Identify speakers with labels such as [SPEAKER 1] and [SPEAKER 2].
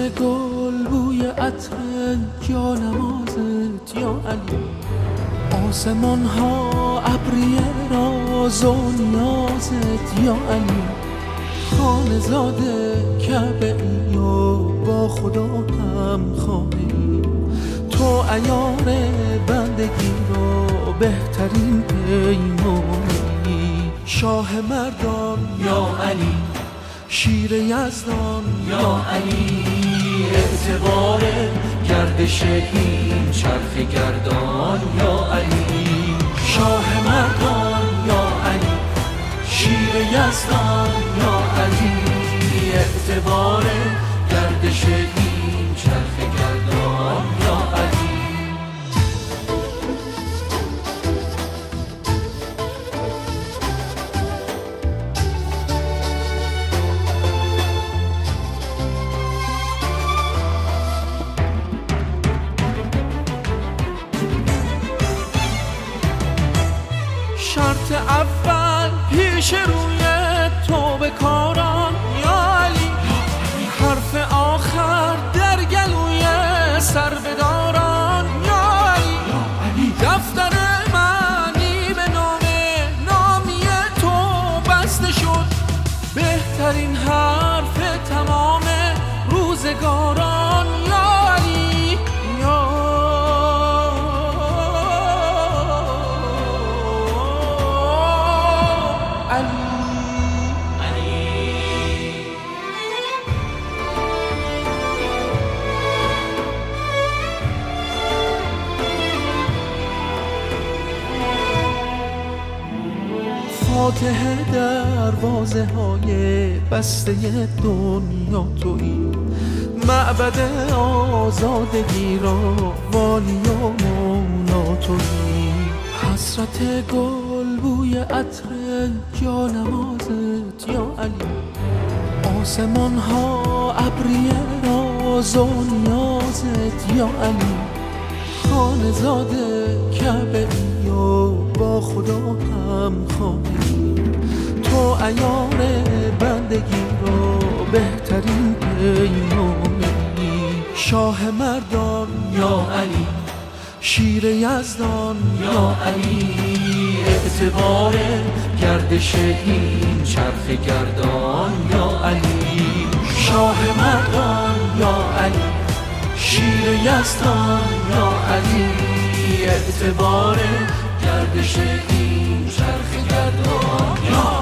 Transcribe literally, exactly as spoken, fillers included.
[SPEAKER 1] گل بوی عطر جانمازت یا علی، آسمان ها ابری راز و نیازت یا علی، خانه زاده کعبه ای و با خدا هم خانه، تو عیار بندگی رو بهترین پیمانی، شاه مردان یا علی، شیر یزدان یا علی، اعتبار گردش این چرخ گردان یا علی، شاه مردان یا علی، شیر یزدان یا علی، اعتبار گردش این چرخ گردان یا علی. شرط اول پیش روی تو به کاران یا علی، حرف آخر در گلوی سر بداران یا علی، دفتر معنی به نام نامی تو بسته شد، بهترین حرف تمام روزگاران یا علی یا فاتح دروازه های بسته دنیا تویی، معبد آزادگی را والی و مولا تویی، حسرت گل بوی عطر جانمازت یا علی، آسمان ها ابری راز و نیازت یا علی، خانه زاده کعبه ای و با خدا هم خانه، تو عیار بندگی رو بهترین پیمانی، شاه مردان یا علی، شیر یزدان یا علی، اعتبار گردش این چرخ گردان یا علی، شاه مردان یا علی، شیر یزدان یا علی، اعتبار گردش این چرخ گردان یا